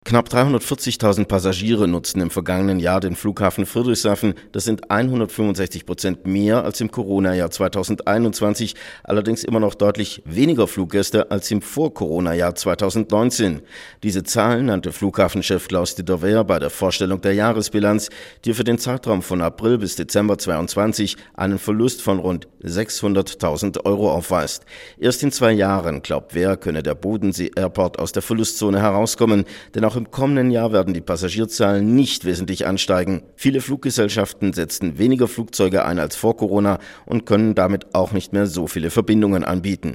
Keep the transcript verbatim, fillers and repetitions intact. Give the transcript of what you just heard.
Knapp dreihundertvierzigtausend Passagiere nutzten im vergangenen Jahr den Flughafen Friedrichshafen. Das sind hundertfünfundsechzig Prozent mehr als im Corona-Jahr zweitausendeinundzwanzig, allerdings immer noch deutlich weniger Fluggäste als im Vor-Corona-Jahr zweitausendneunzehn. Diese Zahlen nannte Flughafenchef Klaus Dieter Wehr bei der Vorstellung der Jahresbilanz, die für den Zeitraum von April bis Dezember zweiundzwanzig einen Verlust von rund sechshunderttausend Euro aufweist. Erst in zwei Jahren, glaubt Wehr, könne der Bodensee Airport aus der Verlustzone herauskommen, denn auch im kommenden Jahr werden die Passagierzahlen nicht wesentlich ansteigen. Viele Fluggesellschaften setzten weniger Flugzeuge ein als vor Corona und können damit auch nicht mehr so viele Verbindungen anbieten.